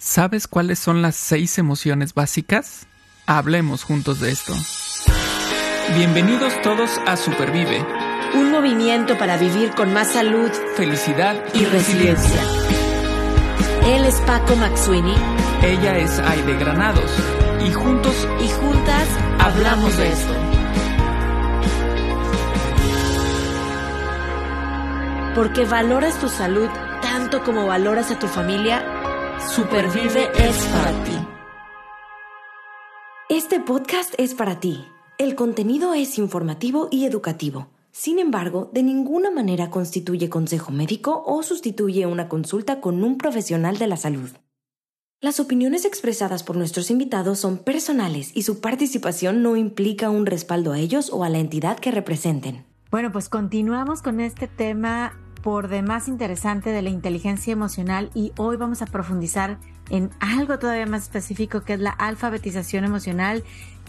¿Sabes cuáles son las 6 emociones básicas? Hablemos juntos de esto. Bienvenidos todos a Supervive. Un movimiento para vivir con más salud, felicidad y resiliencia. Él es Paco Maxuini. Ella es Aide Granados. Y juntos y juntas hablamos de esto. Porque valoras tu salud tanto como valoras a tu familia, Supervive es para ti. Este podcast es para ti. El contenido es informativo y educativo. Sin embargo, de ninguna manera constituye consejo médico o sustituye una consulta con un profesional de la salud. Las opiniones expresadas por nuestros invitados son personales y su participación no implica un respaldo a ellos o a la entidad que representen. Bueno, pues continuamos con este tema por demás interesante de la inteligencia emocional y hoy vamos a profundizar en algo todavía más específico que es la alfabetización emocional.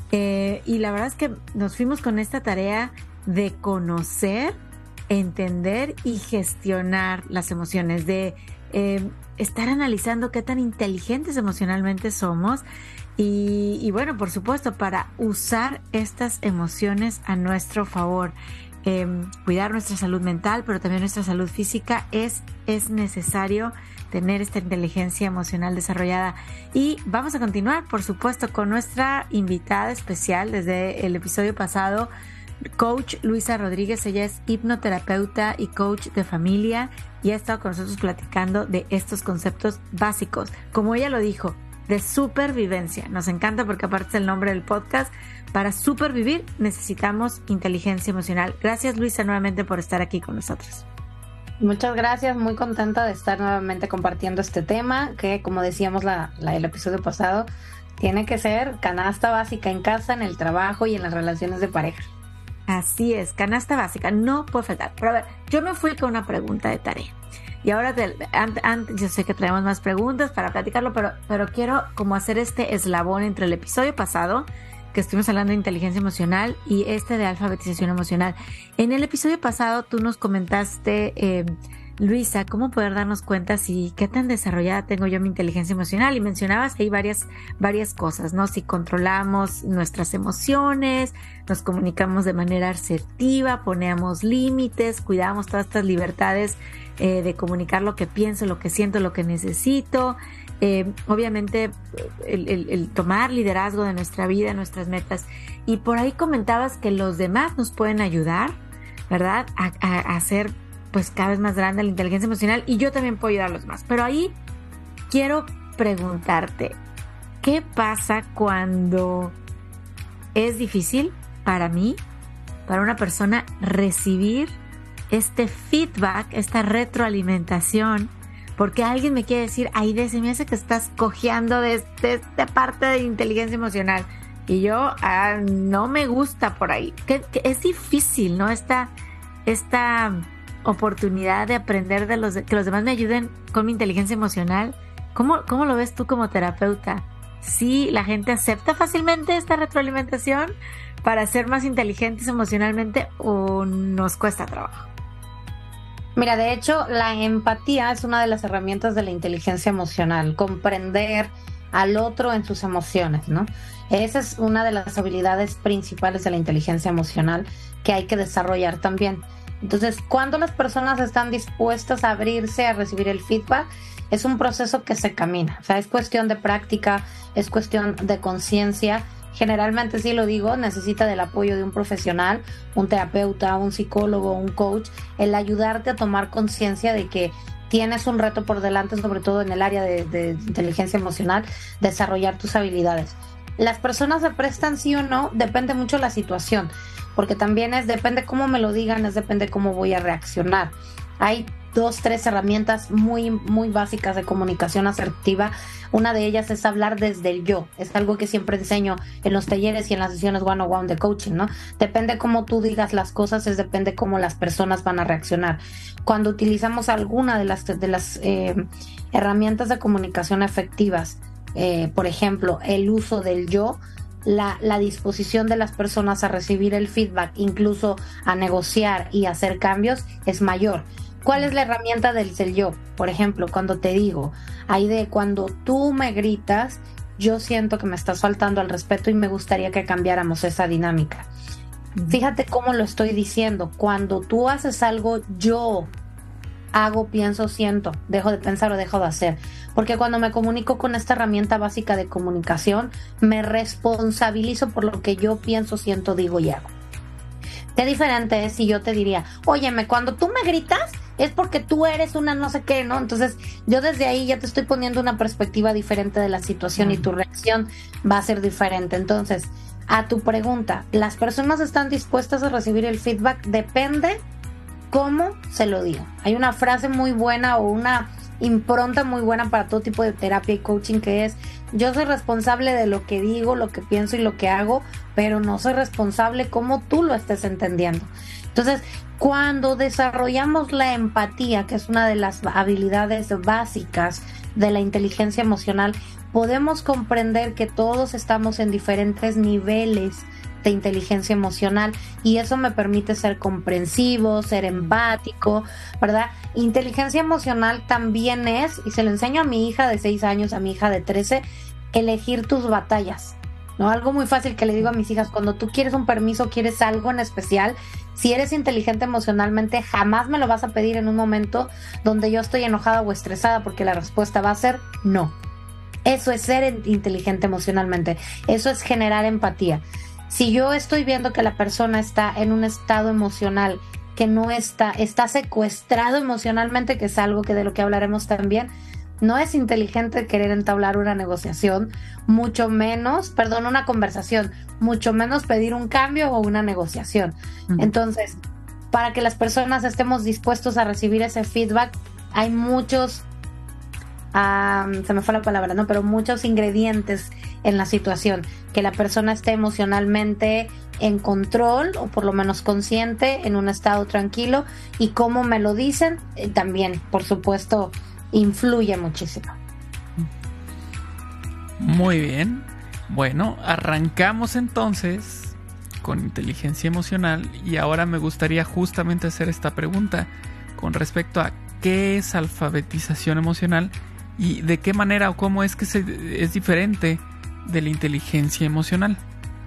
Y la verdad es que nos fuimos con esta tarea de conocer, entender y gestionar las emociones, de estar analizando qué tan inteligentes emocionalmente somos y bueno, por supuesto, para usar estas emociones a nuestro favor. Cuidar nuestra salud mental, pero también nuestra salud física, es necesario tener esta inteligencia emocional desarrollada. Y vamos a continuar, por supuesto, con nuestra invitada especial desde el episodio pasado, Coach Luisa Rodríguez. Ella es hipnoterapeuta y coach de familia y ha estado con nosotros platicando de estos conceptos básicos. Como ella lo dijo, de supervivencia. Nos encanta porque aparte es el nombre del podcast. Para supervivir necesitamos inteligencia emocional. Gracias, Luisa, nuevamente por estar aquí con nosotros. Muchas gracias, muy contenta de estar nuevamente compartiendo este tema que, como decíamos el episodio pasado, tiene que ser canasta básica en casa, en el trabajo y en las relaciones de pareja. Así es, canasta básica, no puede faltar. Pero a ver, yo me fui con una pregunta de tarea. Y ahora, yo sé que traemos más preguntas para platicarlo, pero quiero como hacer este eslabón entre el episodio pasado, que estuvimos hablando de inteligencia emocional, y este de alfabetización emocional. En el episodio pasado tú nos comentaste, Luisa, cómo poder darnos cuenta si qué tan desarrollada tengo yo mi inteligencia emocional, y mencionabas ahí varias cosas, ¿no? Si controlamos nuestras emociones, nos comunicamos de manera asertiva, ponemos límites, cuidamos todas estas libertades de comunicar lo que pienso, lo que siento, lo que necesito. Obviamente el tomar liderazgo de nuestra vida, nuestras metas. Y por ahí comentabas que los demás nos pueden ayudar, ¿verdad? A hacer pues cada vez más grande la inteligencia emocional, y yo también puedo ayudar a los demás. Pero ahí quiero preguntarte, ¿qué pasa cuando es difícil para mí, para una persona, recibir este feedback, esta retroalimentación? Porque alguien me quiere decir, Aide, se me hace que estás cojeando de esta parte de inteligencia emocional. Y yo, no me gusta por ahí. Que es difícil, ¿no? Esta oportunidad de aprender que los demás me ayuden con mi inteligencia emocional. ¿Cómo lo ves tú como terapeuta? ¿Sí la gente acepta fácilmente esta retroalimentación para ser más inteligentes emocionalmente o nos cuesta trabajo? Mira, de hecho, la empatía es una de las herramientas de la inteligencia emocional, comprender al otro en sus emociones, ¿no? Esa es una de las habilidades principales de la inteligencia emocional que hay que desarrollar también. Entonces, cuando las personas están dispuestas a abrirse a recibir el feedback, es un proceso que se camina. O sea, es cuestión de práctica, es cuestión de conciencia. Generalmente, sí lo digo, necesita del apoyo de un profesional, un terapeuta, un psicólogo, un coach, el ayudarte a tomar conciencia de que tienes un reto por delante, sobre todo en el área de inteligencia emocional, desarrollar tus habilidades. Las personas se prestan sí o no, depende mucho de la situación, porque también depende cómo me lo digan, depende cómo voy a reaccionar. Hay 2, 3 herramientas muy, muy básicas de comunicación asertiva. Una de ellas es hablar desde el yo. Es algo que siempre enseño en los talleres y en las sesiones one-on-one de coaching, ¿no? Depende cómo tú digas las cosas, depende cómo las personas van a reaccionar. Cuando utilizamos alguna de las herramientas de comunicación efectivas, por ejemplo, el uso del yo, la disposición de las personas a recibir el feedback, incluso a negociar y hacer cambios, es mayor. ¿Cuál es la herramienta del yo? Por ejemplo, cuando te digo, Aide, cuando tú me gritas, yo siento que me estás faltando al respeto y me gustaría que cambiáramos esa dinámica. Fíjate cómo lo estoy diciendo. Cuando tú haces algo, yo hago, pienso, siento, dejo de pensar o dejo de hacer. Porque cuando me comunico con esta herramienta básica de comunicación, me responsabilizo por lo que yo pienso, siento, digo y hago. Qué diferente es si yo te diría, óyeme, cuando tú me gritas es porque tú eres una no sé qué, ¿no? Entonces yo desde ahí ya te estoy poniendo una perspectiva diferente de la situación y tu reacción va a ser diferente. Entonces, a tu pregunta, ¿las personas están dispuestas a recibir el feedback? Depende cómo se lo digo. Hay una frase muy buena o una impronta muy buena para todo tipo de terapia y coaching que es: yo soy responsable de lo que digo, lo que pienso y lo que hago, pero no soy responsable cómo tú lo estés entendiendo. Entonces, cuando desarrollamos la empatía, que es una de las habilidades básicas de la inteligencia emocional, podemos comprender que todos estamos en diferentes niveles de inteligencia emocional y eso me permite ser comprensivo, ser empático, ¿verdad? Inteligencia emocional también es, y se lo enseño a mi hija de 6 años, a mi hija de 13, elegir tus batallas, ¿no? Algo muy fácil que le digo a mis hijas: cuando tú quieres un permiso, quieres algo en especial, si eres inteligente emocionalmente, jamás me lo vas a pedir en un momento donde yo estoy enojada o estresada, porque la respuesta va a ser no. Eso es ser inteligente emocionalmente, eso es generar empatía. Si yo estoy viendo que la persona está en un estado emocional que no está secuestrado emocionalmente, que es algo que de lo que hablaremos también, no es inteligente querer entablar una negociación, mucho menos, una conversación, mucho menos pedir un cambio o una negociación. Entonces, para que las personas estemos dispuestos a recibir ese feedback, hay muchos, se me fue la palabra, ¿no? Pero muchos ingredientes en la situación. Que la persona esté emocionalmente en control o por lo menos consciente, en un estado tranquilo, y cómo me lo dicen también, por supuesto, influye muchísimo. Muy bien. Bueno, arrancamos entonces con inteligencia emocional y ahora me gustaría justamente hacer esta pregunta con respecto a qué es alfabetización emocional y de qué manera o cómo es que es diferente de la inteligencia emocional.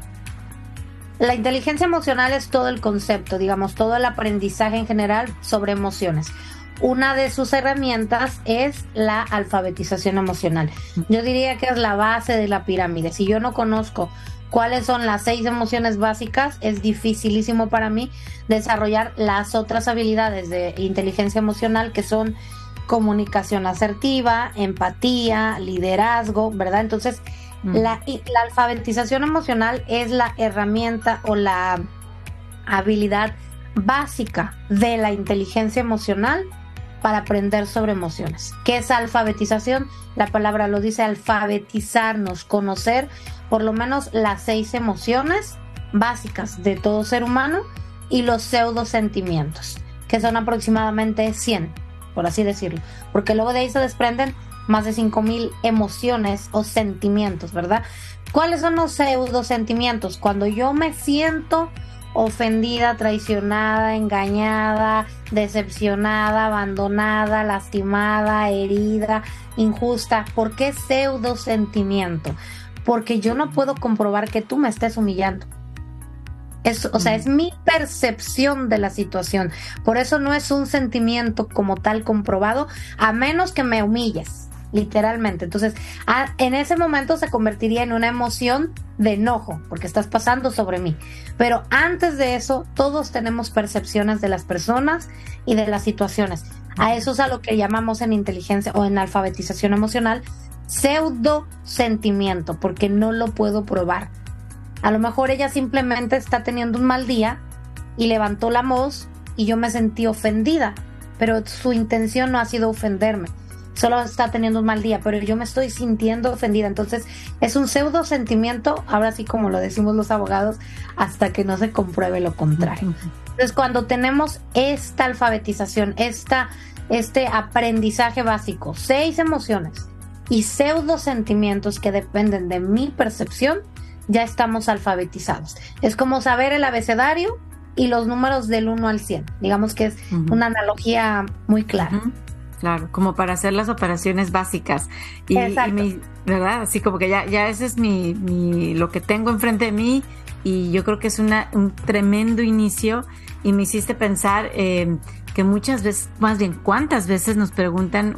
La inteligencia emocional es todo el concepto, digamos, todo el aprendizaje en general sobre emociones. Una de sus herramientas es la alfabetización emocional. Yo diría que es la base de la pirámide. Si yo no conozco cuáles son las 6 emociones básicas, es dificilísimo para mí desarrollar las otras habilidades de inteligencia emocional, que son comunicación asertiva, empatía, liderazgo, ¿verdad? Entonces, la alfabetización emocional es la herramienta o la habilidad básica de la inteligencia emocional para aprender sobre emociones. ¿Qué es alfabetización? La palabra lo dice: alfabetizarnos, conocer por lo menos las 6 emociones básicas de todo ser humano y los pseudosentimientos, que son aproximadamente 100, por así decirlo, porque luego de ahí se desprenden más de 5,000 emociones o sentimientos, ¿verdad? ¿Cuáles son los pseudosentimientos? Cuando yo me siento ofendida, traicionada, engañada, decepcionada, abandonada, lastimada, herida, injusta. ¿Por qué pseudosentimiento? Porque yo no puedo comprobar que tú me estés humillando. Es mi percepción de la situación. Por eso no es un sentimiento como tal comprobado, a menos que me humilles, literalmente. Entonces, en ese momento se convertiría en una emoción de enojo, porque estás pasando sobre mí. Pero antes de eso, todos tenemos percepciones de las personas y de las situaciones. A eso es a lo que llamamos en inteligencia o en alfabetización emocional pseudo sentimiento, porque no lo puedo probar. A lo mejor ella simplemente está teniendo un mal día y levantó la voz y yo me sentí ofendida, pero su intención no ha sido ofenderme. Solo está teniendo un mal día, pero yo me estoy sintiendo ofendida. Entonces es un pseudo sentimiento, ahora sí como lo decimos los abogados, hasta que no se compruebe lo contrario. Entonces cuando tenemos esta alfabetización, este aprendizaje básico, 6 emociones y pseudo sentimientos que dependen de mi percepción, ya estamos alfabetizados. Es como saber el abecedario y los números del 1 al 100. Digamos que es una analogía muy clara. Claro, como para hacer las operaciones básicas. Exacto. ¿Verdad? Así como que ya ese es lo que tengo enfrente de mí, y yo creo que es un tremendo inicio, y me hiciste pensar que muchas veces, más bien, ¿cuántas veces nos preguntan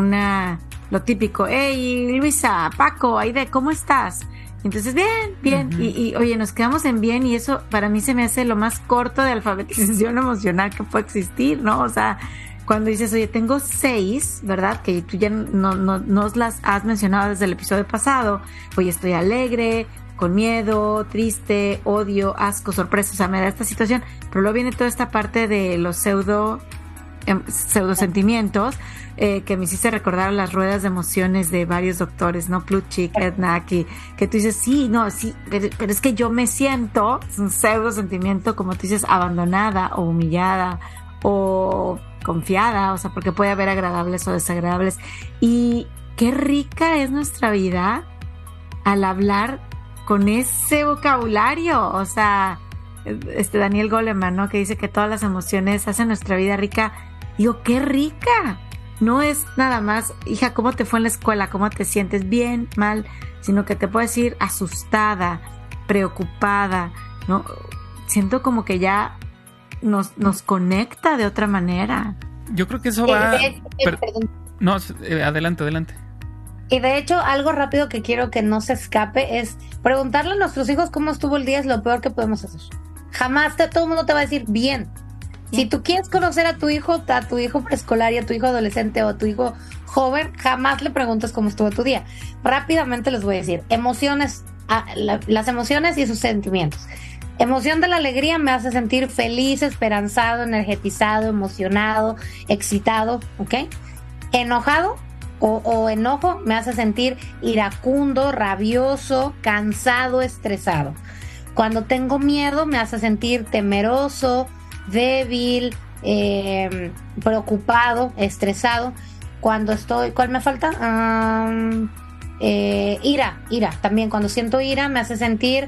lo típico? Hey, Luisa, Paco, Aide, ¿cómo estás? Entonces, bien. Y oye, nos quedamos en bien, y eso para mí se me hace lo más corto de alfabetización emocional que puede existir, ¿no? O sea, cuando dices, oye, tengo 6, ¿verdad? Que tú ya no las has mencionado desde el episodio pasado. Oye, estoy alegre, con miedo, triste, odio, asco, sorpresa. O sea, me da esta situación. Pero luego viene toda esta parte de los pseudo sentimientos, que me hiciste recordar las ruedas de emociones de varios doctores, ¿no? Plutchik, Edna, que tú dices, sí, pero es que yo me siento, es un pseudo sentimiento, como tú dices, abandonada o humillada o confiada, o sea, porque puede haber agradables o desagradables. Y qué rica es nuestra vida al hablar con ese vocabulario. O sea, Daniel Goleman, ¿no? Que dice que todas las emociones hacen nuestra vida rica. Digo, qué rica. No es nada más, hija, ¿cómo te fue en la escuela? ¿Cómo te sientes? Bien, mal, sino que te puedes ir asustada, preocupada, ¿no? Siento como que ya nos conecta de otra manera. Yo creo que eso va... No, adelante. Y de hecho, algo rápido que quiero que no se escape es preguntarle a nuestros hijos cómo estuvo el día. Es lo peor que podemos hacer. Jamás todo el mundo te va a decir bien. Si tú quieres conocer a tu hijo preescolar y a tu hijo adolescente o a tu hijo joven, jamás le preguntes cómo estuvo tu día. Rápidamente les voy a decir, emociones, las emociones y sus sentimientos. Emoción de la alegría me hace sentir feliz, esperanzado, energetizado, emocionado, excitado, ¿ok? Enojado o enojo me hace sentir iracundo, rabioso, cansado, estresado. Cuando tengo miedo me hace sentir temeroso, débil, preocupado, estresado. Cuando estoy... ¿Cuál me falta? Ira. También cuando siento ira me hace sentir...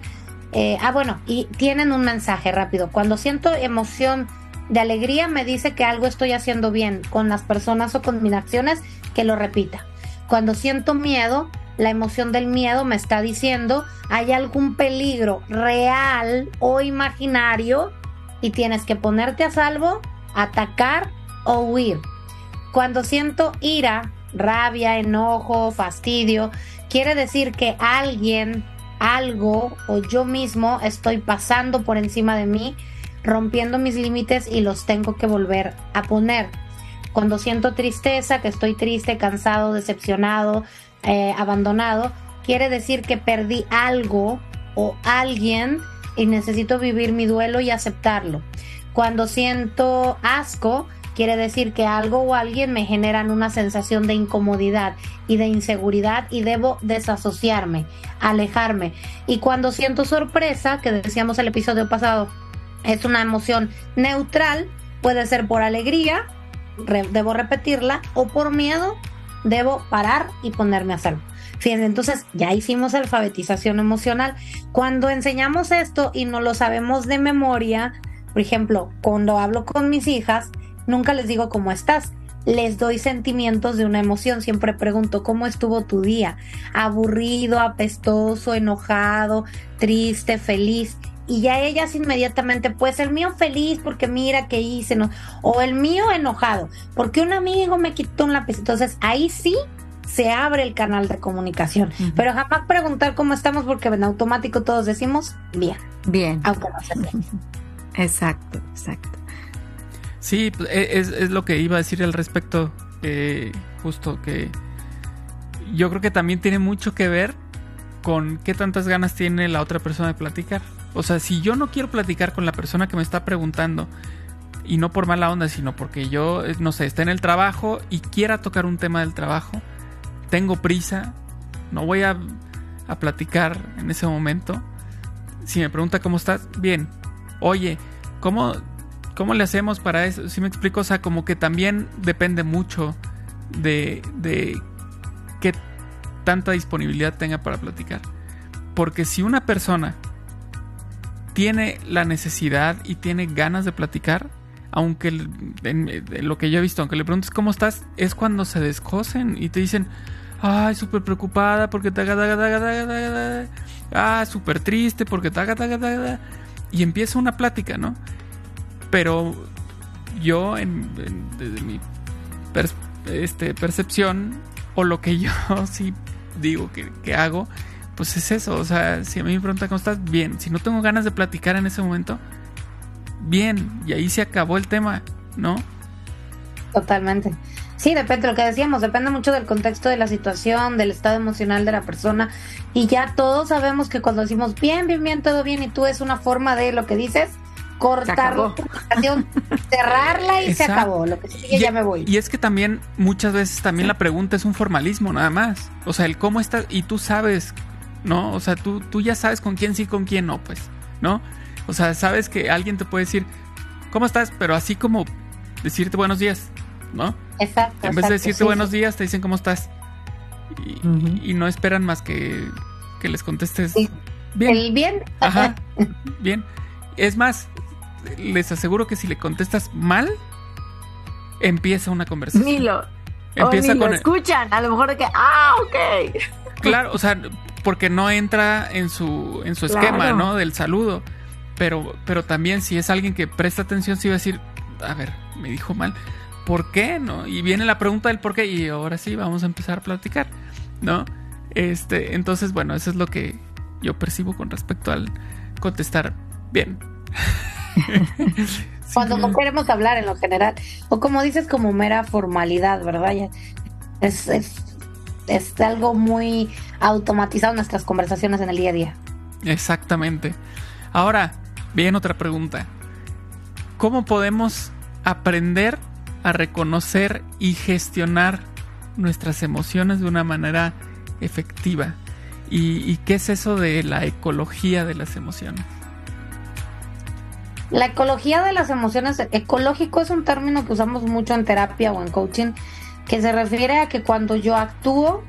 y tienen un mensaje rápido. Cuando siento emoción de alegría me dice que algo estoy haciendo bien con las personas o con mis acciones, que lo repita. Cuando siento miedo, la emoción del miedo me está diciendo hay algún peligro real o imaginario y tienes que ponerte a salvo, atacar o huir. Cuando siento ira, rabia, enojo, fastidio, quiere decir que alguien, algo o yo mismo estoy pasando por encima de mí, rompiendo mis límites y los tengo que volver a poner. Cuando siento tristeza, que estoy triste, cansado, decepcionado, abandonado, quiere decir que perdí algo o alguien y necesito vivir mi duelo y aceptarlo. Cuando siento asco, quiere decir que algo o alguien me generan una sensación de incomodidad y de inseguridad y debo desasociarme, alejarme. Y cuando siento sorpresa, que decíamos el episodio pasado, es una emoción neutral, puede ser por alegría, debo repetirla, o por miedo, debo parar y ponerme a salvo. Fíjense, entonces ya hicimos alfabetización emocional. Cuando enseñamos esto y no lo sabemos de memoria, por ejemplo, cuando hablo con mis hijas, nunca les digo cómo estás, les doy sentimientos de una emoción. Siempre pregunto, ¿cómo estuvo tu día? Aburrido, apestoso, enojado, triste, feliz. Y ya ellas inmediatamente, pues el mío feliz porque mira qué hice, ¿no? O el mío enojado porque un amigo me quitó un lápiz. Entonces ahí sí se abre el canal de comunicación. Pero jamás preguntar cómo estamos, porque en automático todos decimos bien, aunque no se sepa. Exacto. Sí, es lo que iba a decir al respecto, justo que yo creo que también tiene mucho que ver con qué tantas ganas tiene la otra persona de platicar. O sea, si yo no quiero platicar con la persona que me está preguntando, y no por mala onda, sino porque yo, no sé, esté en el trabajo y quiera tocar un tema del trabajo, tengo prisa, no voy a platicar en ese momento. Si me pregunta cómo estás, bien. Oye, ¿cómo le hacemos para eso? ¿Sí me explico? O sea, como que también depende mucho de qué tanta disponibilidad tenga para platicar. Porque si una persona tiene la necesidad y tiene ganas de platicar, aunque lo que yo he visto, aunque le preguntes cómo estás, es cuando se descosen y te dicen, ay, súper preocupada porque súper triste porque y empieza una plática, ¿no? Pero yo, desde mi percepción, o lo que yo sí digo que hago, pues es eso. O sea, si a mí me preguntan cómo estás, bien. Si no tengo ganas de platicar en ese momento, bien. Y ahí se acabó el tema, ¿no? Totalmente. Sí, depende de lo que decíamos, depende mucho del contexto de la situación, del estado emocional de la persona. Y ya todos sabemos que cuando decimos bien, todo bien, y tú, es una forma de lo que dices, cortar la conversación, cerrarla y se acabó. Lo que sigue, ya me voy. Y es que también, muchas veces, también la pregunta es un formalismo, nada más. O sea, el cómo estás, y tú sabes, ¿no? O sea, tú ya sabes con quién sí, con quién no, pues, ¿no? O sea, sabes que alguien te puede decir, ¿cómo estás? Pero así como decirte buenos días, ¿no? Exacto. En vez de decirte buenos días, te dicen cómo estás. Y no esperan más que les contestes bien. ¿El bien? Ajá, bien. Es más, les aseguro que si le contestas mal, empieza una conversación. Ni lo escuchan, a lo mejor de que, ok. Claro, o sea, porque no entra en su esquema, ¿no? Del saludo. Pero también si es alguien que presta atención, sí va a decir, a ver, me dijo mal, ¿por qué? ¿No? Y viene la pregunta del por qué, y ahora sí vamos a empezar a platicar, ¿no? Entonces, bueno, eso es lo que yo percibo con respecto al contestar bien. Cuando no queremos hablar en lo general, o como dices, como mera formalidad, ¿verdad? Es algo muy automatizado en nuestras conversaciones en el día a día. Exactamente. Ahora, bien, otra pregunta. ¿Cómo podemos aprender a reconocer y gestionar nuestras emociones de una manera efectiva? ¿Y qué es eso de la ecología de las emociones? La ecología de las emociones, ecológico es un término que usamos mucho en terapia o en coaching, que se refiere a que cuando yo actúo,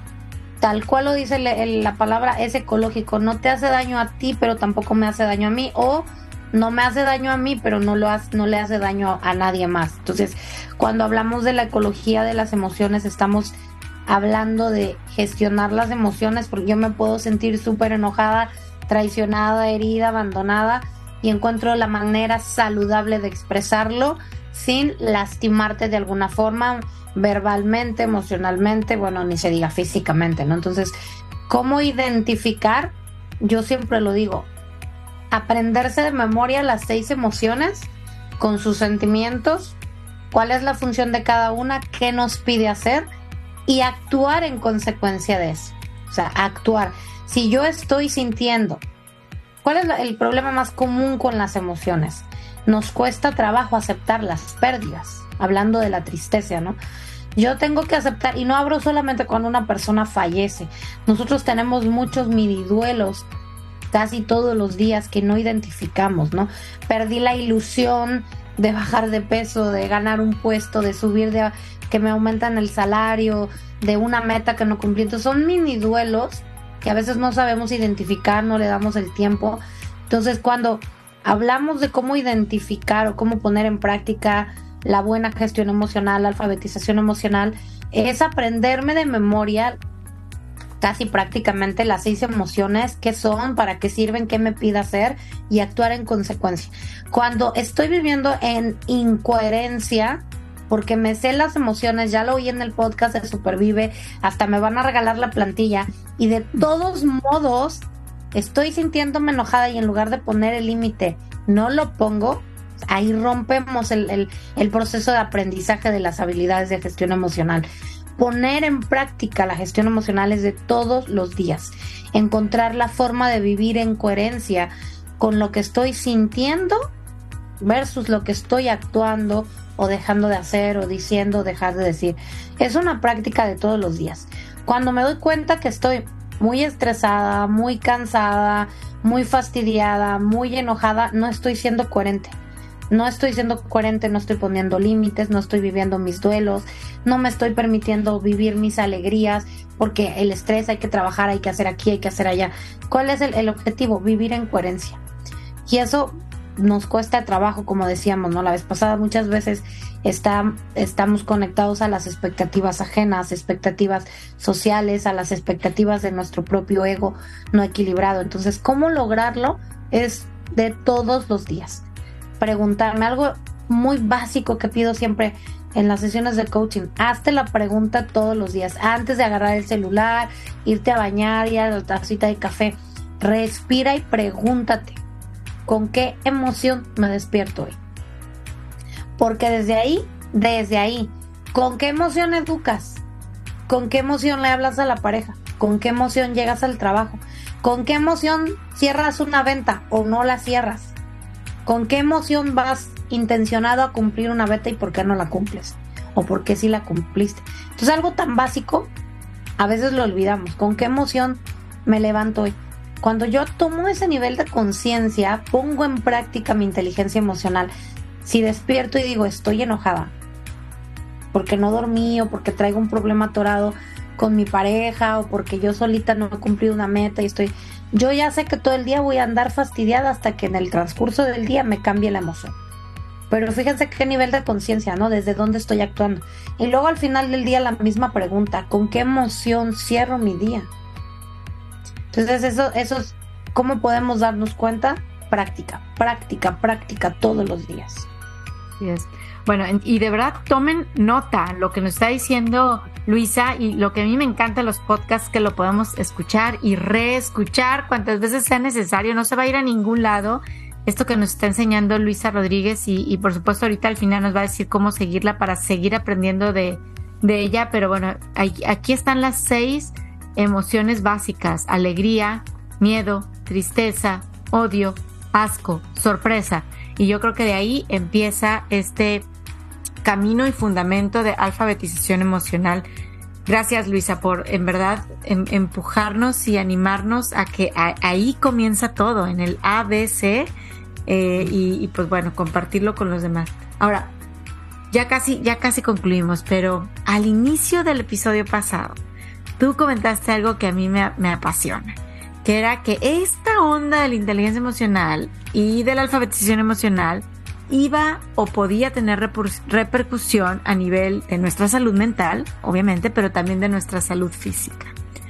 tal cual lo dice la palabra, es ecológico. No te hace daño a ti, pero tampoco me hace daño a mí, o no me hace daño a mí, pero no le hace daño a nadie más. Entonces, cuando hablamos de la ecología de las emociones, estamos hablando de gestionar las emociones, porque yo me puedo sentir súper enojada, traicionada, herida, abandonada, y encuentro la manera saludable de expresarlo sin lastimarte de alguna forma, verbalmente, emocionalmente, bueno, ni se diga físicamente, ¿no? Entonces, ¿cómo identificar? Yo siempre lo digo, aprenderse de memoria las 6 emociones con sus sentimientos, cuál es la función de cada una, qué nos pide hacer, y actuar en consecuencia de eso. O sea, actuar. Si yo estoy sintiendo, ¿cuál es el problema más común con las emociones? Nos cuesta trabajo aceptar las pérdidas, hablando de la tristeza, ¿no? Yo tengo que aceptar, y no hablo solamente cuando una persona fallece. Nosotros tenemos muchos mini duelos casi todos los días que no identificamos, ¿no? Perdí la ilusión de bajar de peso, de ganar un puesto, de subir, de que me aumentan el salario, de una meta que no cumplí. Entonces son mini duelos que a veces no sabemos identificar, no le damos el tiempo. Entonces, cuando hablamos de cómo identificar o cómo poner en práctica la buena gestión emocional, la alfabetización emocional, es aprenderme de memoria casi prácticamente las 6 emociones, qué son, para qué sirven, qué me pide hacer, y actuar en consecuencia. Cuando estoy viviendo en incoherencia, porque me sé las emociones, ya lo oí en el podcast de Supervive, hasta me van a regalar la plantilla, y de todos modos estoy sintiéndome enojada, y en lugar de poner el límite no lo pongo, ahí rompemos el proceso de aprendizaje de las habilidades de gestión emocional. Poner en práctica la gestión emocional es de todos los días, encontrar la forma de vivir en coherencia con lo que estoy sintiendo versus lo que estoy actuando o dejando de hacer, o diciendo, dejar de decir. Es una práctica de todos los días. Cuando me doy cuenta que estoy muy estresada, muy cansada, muy fastidiada, muy enojada, no estoy siendo coherente. No estoy siendo coherente, no estoy poniendo límites, no estoy viviendo mis duelos, no me estoy permitiendo vivir mis alegrías, porque el estrés hay que trabajar, hay que hacer aquí, hay que hacer allá. ¿Cuál es el objetivo? Vivir en coherencia. Y eso nos cuesta trabajo, como decíamos, ¿no? La vez pasada, muchas veces estamos conectados a las expectativas ajenas, expectativas sociales, a las expectativas de nuestro propio ego no equilibrado. Entonces, ¿cómo lograrlo? Es de todos los días. Preguntarme algo muy básico que pido siempre en las sesiones de coaching: hazte la pregunta todos los días, antes de agarrar el celular, irte a bañar, ir a la tacita de café. Respira y pregúntate: ¿con qué emoción me despierto hoy? Porque desde ahí, ¿con qué emoción educas? ¿Con qué emoción le hablas a la pareja? ¿Con qué emoción llegas al trabajo? ¿Con qué emoción cierras una venta o no la cierras? ¿Con qué emoción vas intencionado a cumplir una meta y por qué no la cumples? ¿O por qué sí la cumpliste? Entonces, algo tan básico, a veces lo olvidamos. ¿Con qué emoción me levanto hoy? Cuando yo tomo ese nivel de conciencia, pongo en práctica mi inteligencia emocional. Si despierto y digo, estoy enojada porque no dormí, o porque traigo un problema atorado con mi pareja, o porque yo solita no he cumplido una meta y yo ya sé que todo el día voy a andar fastidiada hasta que en el transcurso del día me cambie la emoción. Pero fíjense qué nivel de conciencia, ¿no? Desde dónde estoy actuando. Y luego al final del día la misma pregunta: ¿con qué emoción cierro mi día? Entonces eso es cómo podemos darnos cuenta. Práctica todos los días. Yes. Bueno, y de verdad tomen nota lo que nos está diciendo Luisa, y lo que a mí me encanta de los podcasts, que lo podemos escuchar y reescuchar cuantas veces sea necesario. No se va a ir a ningún lado esto que nos está enseñando Luisa Rodríguez, y por supuesto ahorita al final nos va a decir cómo seguirla para seguir aprendiendo de ella. Pero bueno, aquí están las 6 emociones básicas: alegría, miedo, tristeza, odio, asco, sorpresa. Y yo creo que de ahí empieza este camino y fundamento de alfabetización emocional. Gracias, Luisa, por en verdad empujarnos y animarnos a que ahí comienza todo, en el ABC, y pues bueno, compartirlo con los demás. Ahora, ya casi concluimos, pero al inicio del episodio pasado, tú comentaste algo que a mí me apasiona, que era que esta onda de la inteligencia emocional y de la alfabetización emocional iba o podía tener repercusión a nivel de nuestra salud mental, obviamente, pero también de nuestra salud física.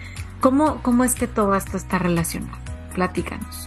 ¿Cómo es que todo esto está relacionado? Platícanos.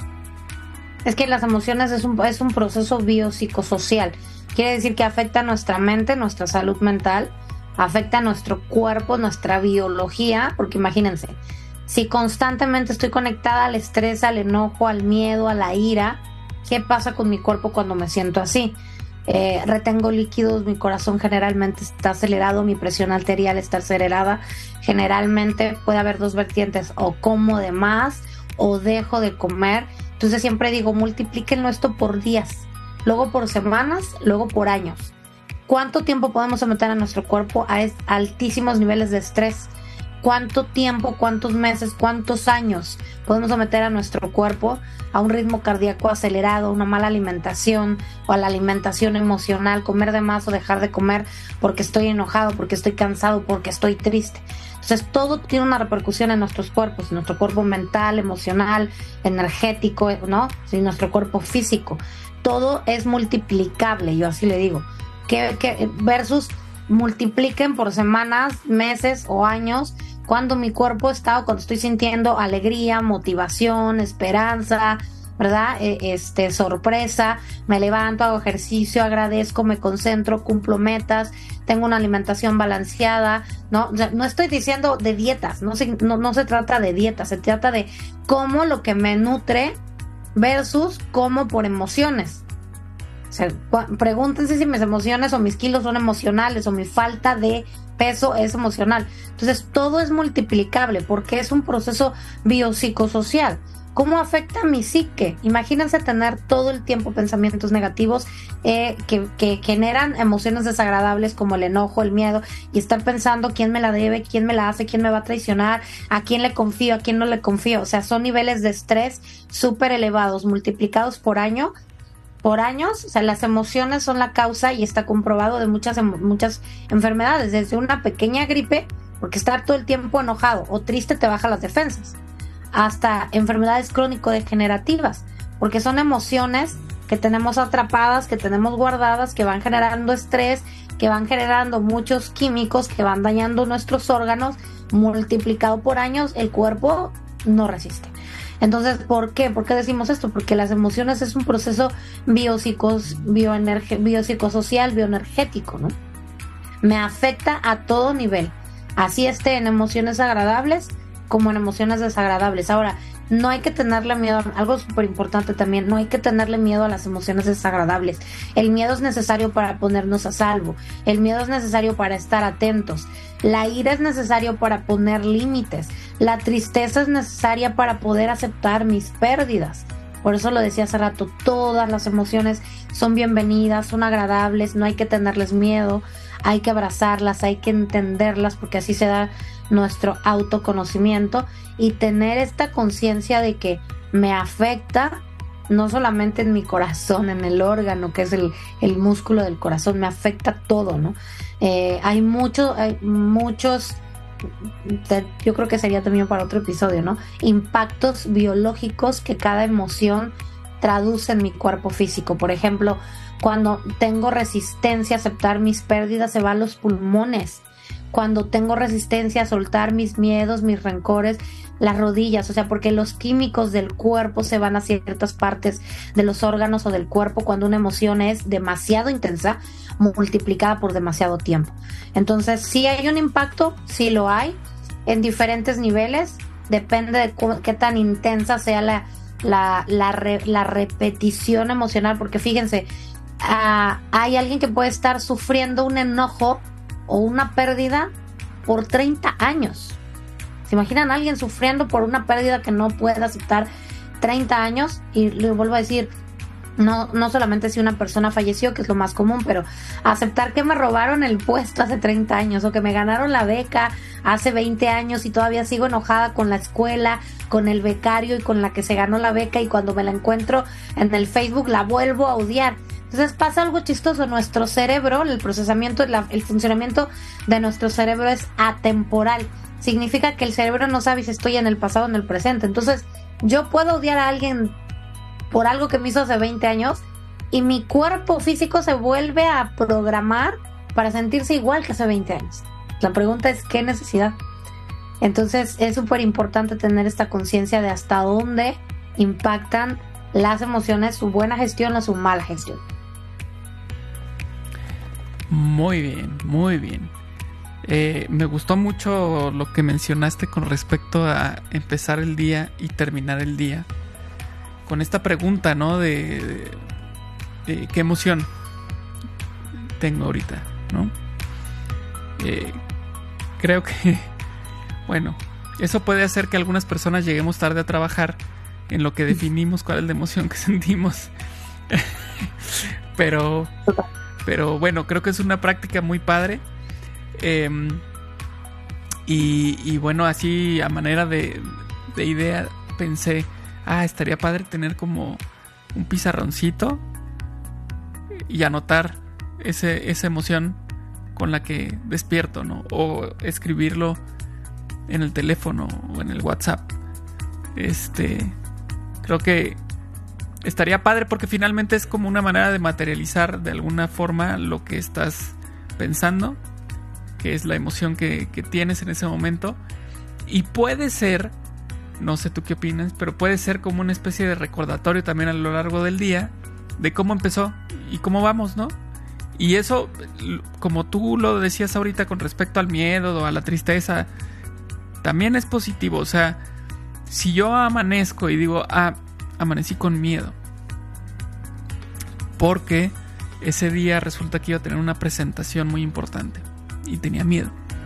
Es que las emociones es un proceso biopsicosocial. Quiere decir que afecta a nuestra mente, nuestra salud mental, afecta a nuestro cuerpo, nuestra biología, porque imagínense, si constantemente estoy conectada al estrés, al enojo, al miedo, a la ira, ¿qué pasa con mi cuerpo cuando me siento así? Retengo líquidos, mi corazón generalmente está acelerado, mi presión arterial está acelerada. Generalmente puede haber 2 vertientes: o como de más o dejo de comer. Entonces siempre digo, multiplíquenlo esto por días, luego por semanas, luego por años. ¿Cuánto tiempo podemos someter a nuestro cuerpo a altísimos niveles de estrés? ¿Cuánto tiempo, cuántos meses, cuántos años podemos someter a nuestro cuerpo a un ritmo cardíaco acelerado, una mala alimentación, o a la alimentación emocional, comer de más o dejar de comer porque estoy enojado, porque estoy cansado, porque estoy triste? Entonces todo tiene una repercusión en nuestros cuerpos, en nuestro cuerpo mental, emocional, energético, ¿no? Sí, nuestro cuerpo físico. Todo es multiplicable, yo así le digo. Que versus multipliquen por semanas, meses o años, cuando mi cuerpo está, o cuando estoy sintiendo alegría, motivación, esperanza, ¿verdad? Sorpresa, me levanto, hago ejercicio, agradezco, me concentro, cumplo metas, tengo una alimentación balanceada, ¿no? O sea, no estoy diciendo de dietas, no se trata de dietas, se trata de cómo lo que me nutre versus cómo por emociones. O sea, pregúntense si mis emociones o mis kilos son emocionales, o mi falta de peso es emocional. Entonces todo es multiplicable porque es un proceso biopsicosocial. ¿Cómo afecta a mi psique? Imagínense tener todo el tiempo pensamientos negativos que generan emociones desagradables como el enojo, el miedo, y estar pensando quién me la debe, quién me la hace, quién me va a traicionar, a quién le confío, a quién no le confío. O sea, son niveles de estrés súper elevados, multiplicados por años. O sea, las emociones son la causa, y está comprobado, de muchas enfermedades, desde una pequeña gripe, porque estar todo el tiempo enojado o triste te baja las defensas, hasta enfermedades crónico-degenerativas, porque son emociones que tenemos atrapadas, que tenemos guardadas, que van generando estrés, que van generando muchos químicos, que van dañando nuestros órganos, multiplicado por años, el cuerpo no resiste. Entonces, ¿por qué? ¿Por qué decimos esto? Porque las emociones es un proceso biopsicosocial, bioenergético, ¿no? Me afecta a todo nivel, así esté en emociones agradables como en emociones desagradables. Ahora, no hay que tenerle miedo, algo súper importante también, no hay que tenerle miedo a las emociones desagradables. El miedo es necesario para ponernos a salvo, el miedo es necesario para estar atentos, la ira es necesario para poner límites, la tristeza es necesaria para poder aceptar mis pérdidas. Por eso lo decía hace rato, todas las emociones son bienvenidas, son agradables, no hay que tenerles miedo, hay que abrazarlas, hay que entenderlas, porque así se da nuestro autoconocimiento y tener esta conciencia de que me afecta no solamente en mi corazón, en el órgano que es el músculo del corazón, me afecta todo, ¿no? Hay muchos, yo creo que sería también para otro episodio, ¿no? Impactos biológicos que cada emoción traduce en mi cuerpo físico. Por ejemplo, cuando tengo resistencia a aceptar mis pérdidas, se van los pulmones. Cuando tengo resistencia a soltar mis miedos, mis rencores, las rodillas, o sea, porque los químicos del cuerpo se van a ciertas partes de los órganos o del cuerpo cuando una emoción es demasiado intensa, multiplicada por demasiado tiempo. Entonces, sí hay un impacto, sí lo hay, en diferentes niveles, depende de qué tan intensa sea la repetición emocional, porque fíjense, hay alguien que puede estar sufriendo un enojo o una pérdida por 30 años. ¿Se imaginan a alguien sufriendo por una pérdida que no puede aceptar 30 años? Y le vuelvo a decir, no solamente si una persona falleció, que es lo más común, pero aceptar que me robaron el puesto hace 30 años o que me ganaron la beca hace 20 años y todavía sigo enojada con la escuela, con el becario y con la que se ganó la beca, y cuando me la encuentro en el Facebook la vuelvo a odiar. Entonces pasa algo chistoso, nuestro cerebro, el procesamiento, el funcionamiento de nuestro cerebro es atemporal. Significa que el cerebro no sabe si estoy en el pasado o en el presente. Entonces yo puedo odiar a alguien por algo que me hizo hace 20 años y mi cuerpo físico se vuelve a programar para sentirse igual que hace 20 años. La pregunta es, ¿qué necesidad? Entonces es súper importante tener esta conciencia de hasta dónde impactan las emociones, su buena gestión o su mala gestión. Muy bien, muy bien. Me gustó mucho lo que mencionaste con respecto a empezar el día y terminar el día. Con esta pregunta, ¿no? De qué emoción tengo ahorita, ¿no? Creo que, bueno, eso puede hacer que algunas personas lleguemos tarde a trabajar en lo que definimos cuál es la emoción que sentimos. Pero bueno, creo que es una práctica muy padre. Y bueno, así a manera de idea pensé, estaría padre tener como un pizarroncito y anotar esa emoción con la que despierto, ¿no? O escribirlo en el teléfono o en el WhatsApp. Creo que estaría padre porque finalmente es como una manera de materializar de alguna forma lo que estás pensando, que es la emoción que tienes en ese momento. Y puede ser, no sé tú qué opinas, pero puede ser como una especie de recordatorio también a lo largo del día de cómo empezó y cómo vamos, ¿no? Y eso, como tú lo decías ahorita con respecto al miedo o a la tristeza, también es positivo. O sea, si yo amanezco y digo, amanecí con miedo porque ese día resulta que iba a tener una presentación muy importante y tenía miedo.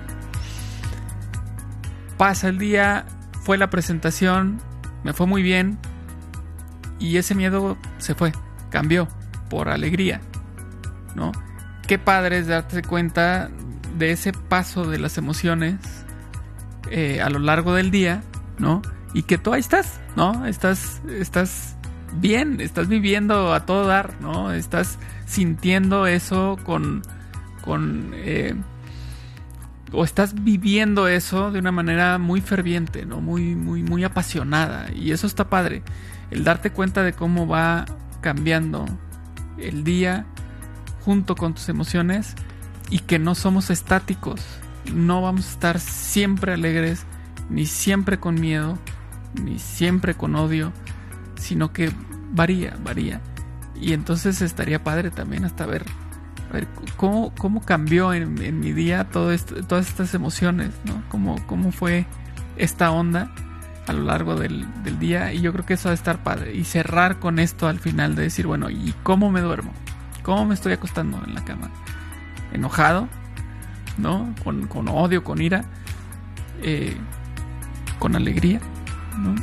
Pasa el día, fue la presentación, me fue muy bien y ese miedo se fue, cambió por alegría, ¿no? Qué padre es darte cuenta de ese paso de las emociones a lo largo del día, ¿no? Y que tú ahí estás, ¿no? Estás bien, estás viviendo a todo dar, ¿no? Estás sintiendo eso con o estás viviendo eso de una manera muy ferviente, ¿no? Muy apasionada. Y eso está padre. El darte cuenta de cómo va cambiando el día junto con tus emociones y que no somos estáticos. No vamos a estar siempre alegres, ni siempre con miedo, ni siempre con odio, sino que varía. Y entonces estaría padre también hasta ver cómo cambió en mi día todas estas emociones, ¿no? Cómo fue esta onda a lo largo del día. Y yo creo que eso va a estar padre. Y cerrar con esto al final de decir, bueno, ¿y cómo me duermo? ¿Cómo me estoy acostando en la cama? ¿Enojado? ¿No? Con odio, con ira, con alegría, ¿no?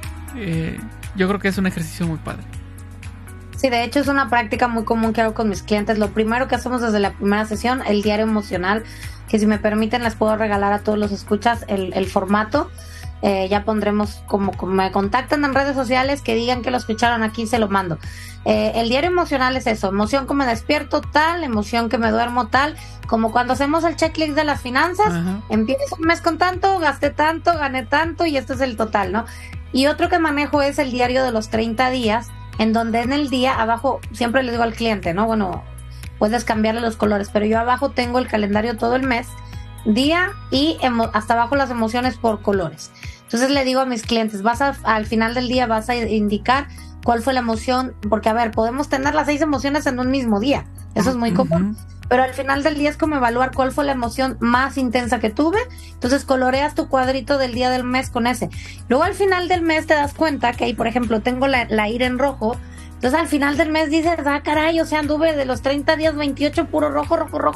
Yo creo que es un ejercicio muy padre. Sí, de hecho es una práctica muy común que hago con mis clientes. Lo primero que hacemos desde la primera sesión, el diario emocional, que si me permiten les puedo regalar a todos los escuchas el formato. Ya pondremos, como me contactan en redes sociales, que digan que lo escucharon aquí, se lo mando. El diario emocional es eso: emoción que me despierto tal, emoción que me duermo tal, como cuando hacemos el checklist de las finanzas. Ajá. Empiezo un mes con tanto, gasté tanto, gané tanto y este es el total, ¿no? Y otro que manejo es el diario de los 30 días, en donde en el día abajo, siempre le digo al cliente, ¿no? Bueno, puedes cambiarle los colores, pero yo abajo tengo el calendario todo el mes, día y hasta abajo las emociones por colores. Entonces le digo a mis clientes, al final del día vas a indicar cuál fue la emoción, porque a ver, podemos tener las 6 emociones en un mismo día, eso es muy común, pero al final del día es como evaluar cuál fue la emoción más intensa que tuve. Entonces coloreas tu cuadrito del día del mes con ese. Luego al final del mes te das cuenta que ahí, por ejemplo, tengo la ira en rojo. Entonces al final del mes dices, caray, o sea, anduve de los 30 días 28 puro rojo.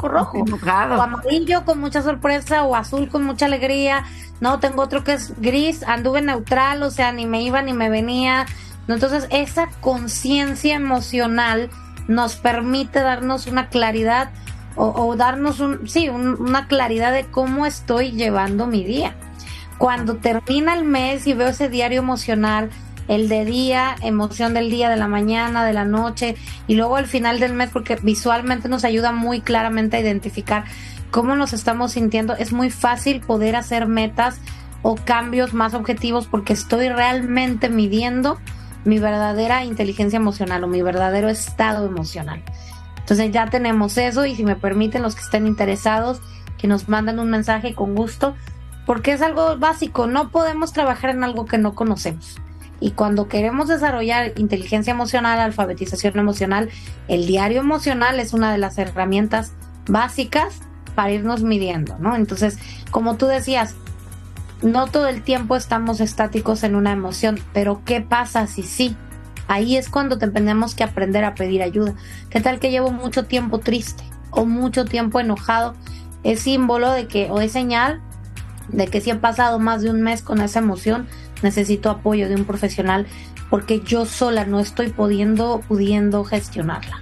O amarillo con mucha sorpresa, o azul con mucha alegría. No, tengo otro que es gris, anduve neutral, o sea, ni me iba ni me venía. ¿No? Entonces esa conciencia emocional nos permite darnos una claridad o darnos una claridad de cómo estoy llevando mi día. Cuando termina el mes y veo ese diario emocional, el de día, emoción del día, de la mañana, de la noche, y luego al final del mes, porque visualmente nos ayuda muy claramente a identificar cómo nos estamos sintiendo, es muy fácil poder hacer metas o cambios más objetivos porque estoy realmente midiendo mi verdadera inteligencia emocional o mi verdadero estado emocional. Entonces ya tenemos eso, y si me permiten, los que estén interesados, que nos manden un mensaje con gusto, porque es algo básico. No podemos trabajar en algo que no conocemos. Y cuando queremos desarrollar inteligencia emocional, alfabetización emocional, el diario emocional es una de las herramientas básicas para irnos midiendo, ¿no? Entonces, como tú decías, no todo el tiempo estamos estáticos en una emoción, pero ¿qué pasa si sí? Ahí es cuando tenemos que aprender a pedir ayuda. ¿Qué tal que llevo mucho tiempo triste o mucho tiempo enojado? Es símbolo de que, o es señal de que si he pasado más de un mes con esa emoción, necesito apoyo de un profesional, porque yo sola no estoy pudiendo gestionarla.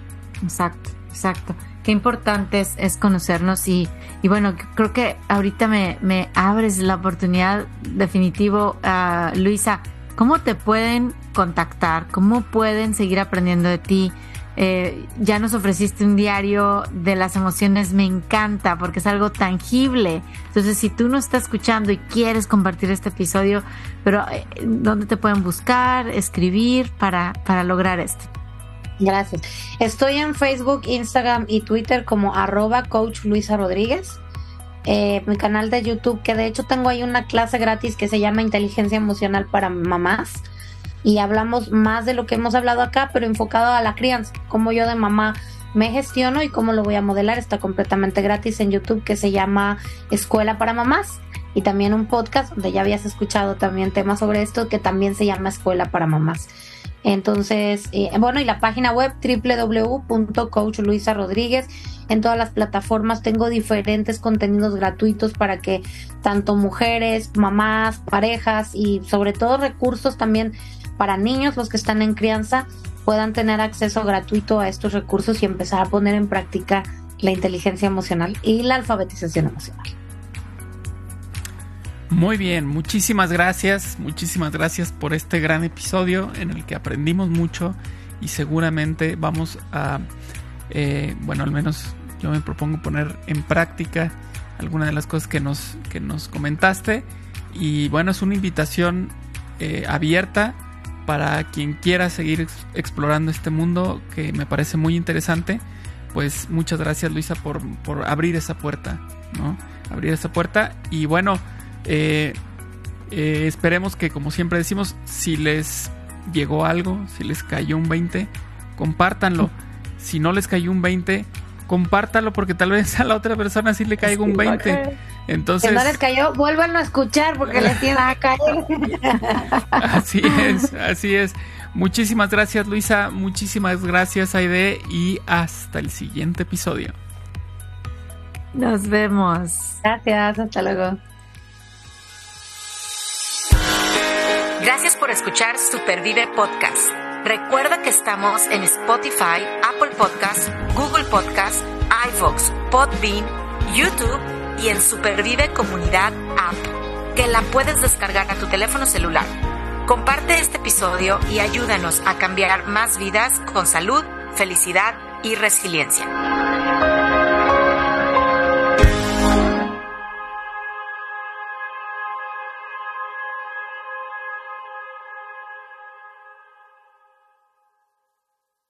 Exacto. Qué importante es conocernos y bueno, creo que ahorita me abres la oportunidad definitivo, Luisa. ¿Cómo te pueden contactar? ¿Cómo pueden seguir aprendiendo de ti? Ya nos ofreciste un diario de las emociones, me encanta porque es algo tangible. Entonces, si tú nos estás escuchando y quieres compartir este episodio, pero ¿dónde te pueden buscar, escribir para lograr esto? Gracias. Estoy en Facebook, Instagram y Twitter como @Coach Luisa Rodríguez. Mi canal de YouTube, que de hecho tengo ahí una clase gratis que se llama Inteligencia Emocional para Mamás, y hablamos más de lo que hemos hablado acá, pero enfocado a la crianza, cómo yo de mamá me gestiono y cómo lo voy a modelar. Está completamente gratis en YouTube, que se llama Escuela para Mamás, y también un podcast donde ya habías escuchado también temas sobre esto, que también se llama Escuela para Mamás. Entonces, y la página web www.coachluisarodriguez. En todas las plataformas tengo diferentes contenidos gratuitos para que tanto mujeres, mamás, parejas y sobre todo recursos también para niños, los que están en crianza, puedan tener acceso gratuito a estos recursos y empezar a poner en práctica la inteligencia emocional y la alfabetización emocional. Muy bien, muchísimas gracias por este gran episodio en el que aprendimos mucho y seguramente vamos a, al menos yo me propongo poner en práctica alguna de las cosas que nos comentaste. Y bueno, es una invitación abierta para quien quiera seguir explorando este mundo, que me parece muy interesante. Pues muchas gracias, Luisa, por abrir esa puerta, ¿no? Abrir esa puerta. Y bueno, esperemos que, como siempre decimos, si les llegó algo, si les cayó un 20, compártanlo. Si no les cayó un 20, compártalo, porque tal vez a la otra persona sí le caiga un 20. Entonces, si no les cayó, vuélvanlo a escuchar porque les tiene a caer. Así es. Muchísimas gracias, Luisa. Muchísimas gracias, Aide. Y hasta el siguiente episodio. Nos vemos. Gracias, hasta luego. Gracias por escuchar Supervive Podcast. Recuerda que estamos en Spotify, Apple Podcasts, Google Podcasts, iVoox, Podbean, YouTube y en Supervive Comunidad App, que la puedes descargar a tu teléfono celular. Comparte este episodio y ayúdanos a cambiar más vidas con salud, felicidad y resiliencia.